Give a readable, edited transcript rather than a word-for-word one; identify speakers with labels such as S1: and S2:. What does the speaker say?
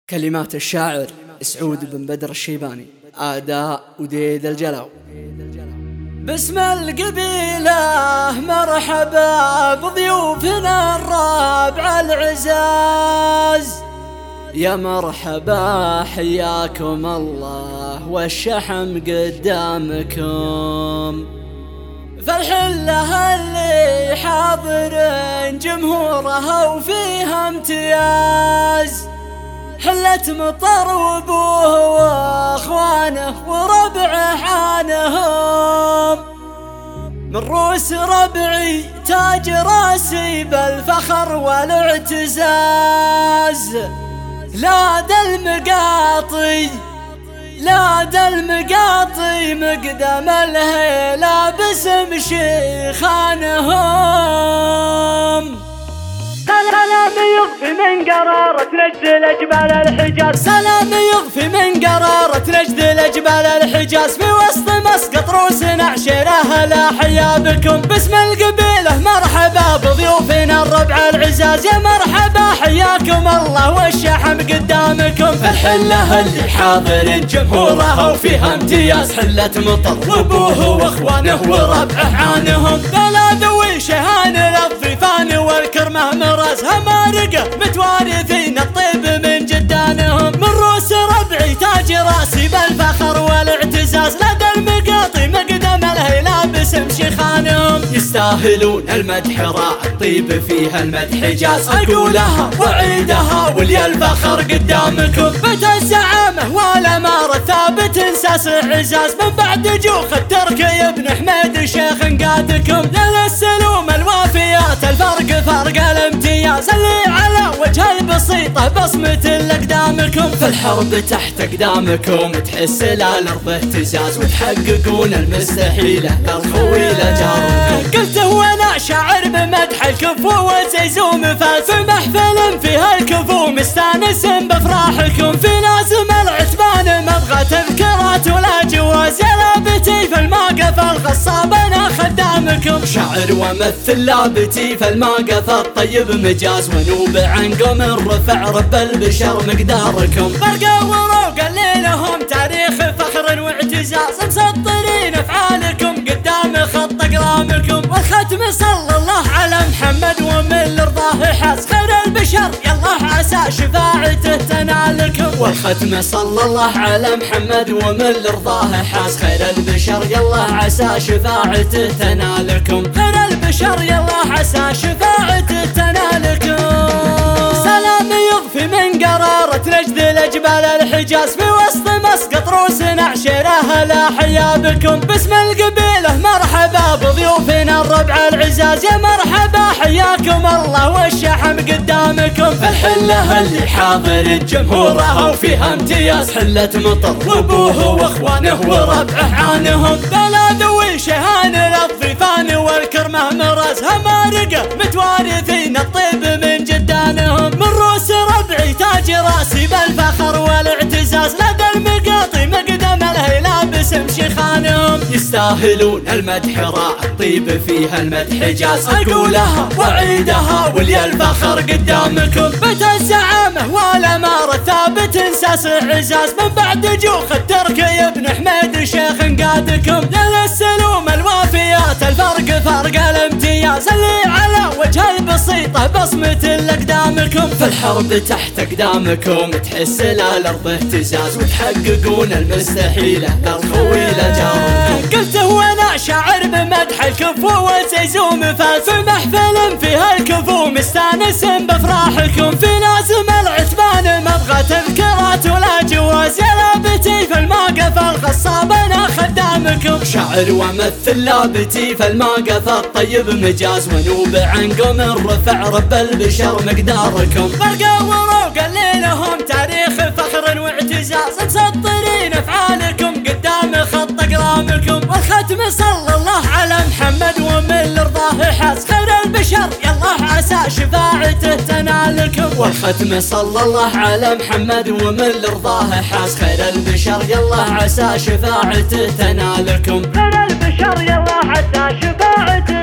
S1: كلمات الشاعر سعود بن بدر الشيباني، أداء وديد الجلاو. باسم القبيلة مرحبا بضيوفنا الرابع العزاز، يا مرحبا حياكم الله والشحم قدامكم. فالحلة اللي حاضرين جمهورها وفيها امتياز، حلة مطر وابوه واخوانه وربعه حانهم. من روس ربعي تاج راسي بالفخر والاعتزاز، لا دا المقاطي مقدم الهيلة باسم شيخانهم.
S2: سلام يغفي من قرارة نجد الأجبال الحجاز،
S1: سلام يغفي من قرارة نجد الأجبال الحجاز، في وسط مسقط روسنا عشيرة لا حيا بكم. باسم القبيلة مرحبا بضيوفنا الربع العزاز، يا مرحبا حياكم الله والشحم قدامكم. فالحلة اللي حاضر جمهورها وفيها امتياز، حلة مطر وابوه واخوانه وربعه عانهم. بلا ذوي شهان للضيفان والكرمه مرازها مارقة متوارثين الطيب من جدانهم. من روس ربعي تاج راسي بالفخر والاعتزاز، لدى المقاطي مقدم الهيلة باسم شيخانهم. يستاهلون المدح راع الطيب فيها المدح جاز، أقولها وعيدها ولي الفخر قدامكم. بيت الزعامة والأمارة ثابت انساس عزاز، من بعد جوخ الترك يا ابن حميد شيخ قادكم. للسلوم الوافيات الفرق فرق الامتياز، اللي على وجه البسيطة بصمة لأقدامكم. في الحرب تحت أقدامكم تحس الأرض اهتزاز، وتحققون المستحيلة الخويلة جاركم. قلت وانا شاعر بمدح الكفو والزيزوم فاز، في محفل فيها الكفو مستانس بافراحكم. في لازم العتبان مبغى تذكرات ولا جواز، يا لابتي في الموقف الغصاب انا خدامكم. شاعر ومثل لابتي في الموقف الطيب مجاز، ونوب عن قوم رفع رب البشر مقداركم. برقة وروق اللي لهم تاريخ فخر واعتزاز، مسطرين افعالكم قدام خط اقرامكم. والختم صلى الله على محمد ومن رضاه حاز، خير البشر يالله عسى شفاعته تنالكم. والختم صلى الله على محمد ومن رضاه حاز، خير البشر يالله عسى شفاعته تنالكم. خير البشر يالله عسى شفاعته تنالكم. سلام يغفي من قرارة نجد الأجبال الحجاز، في وسط مسقط روسنا عشيرة لا حيا بكم. باسم القبيلة مرحبا بضيوفنا الربع العزاز، يا مرحبا حياكم الله والشحم قدامكم. فالحلة اللي حاضر جمهورها وفيها امتياز، حلة مطر وابوه واخوانه وربعه عانهم. بلا ذوي شهان للضيفان والكرمه مرازها مارقة متوارثين الطيب من جدانهم. من روس ربعي تاج راسي بالفخر والاعتزاز، لدى المقاطي مقدم الهيلة باسم شيخانهم. يستاهلون المدح راع الطيب فيها المدح جاز، أقولها وعيدها ولي الفخر قدامكم. بيت الزعامة والأمارة ثابت انساس عزاز، من بعد جوخ الترك يا ابن حميد شيخ قادكم. للسلوم الوافيات الفرق فرق الامتياز، اللي على وجه البسيطة بصمة لأقدامكم. في الحرب تحت أقدامكم تحس الأرض اهتزاز، وتحققون المستحيلة الخويلة جاركم. قلت وانا شاعر بمدح الكفو والزيزوم فاز، في محفل فيها الكفو مستانس بافراحكم. في لازم العتبان مبغى تذكرات ولا جواز، يا لابتي في الموقف الغصاب انا خدامكم. شاعر ومثل لابتي في الموقف الطيب مجاز، ونوب عن قوم رفع رب البشر مقداركم. برقة وروق اللي لهم تاريخ فخر واعتزاز، مسطرين افعالكم قدام خط اقرامكم. والختم صلى الله على محمد ومن رضاه حاز، خير البشر يالله عسى شفاعته تنالكم. والختم صلى الله على محمد ومن رضاه حاز، خير البشر يالله عسى شفاعته تنالكم.
S2: خير البشر يالله عسى شفاعته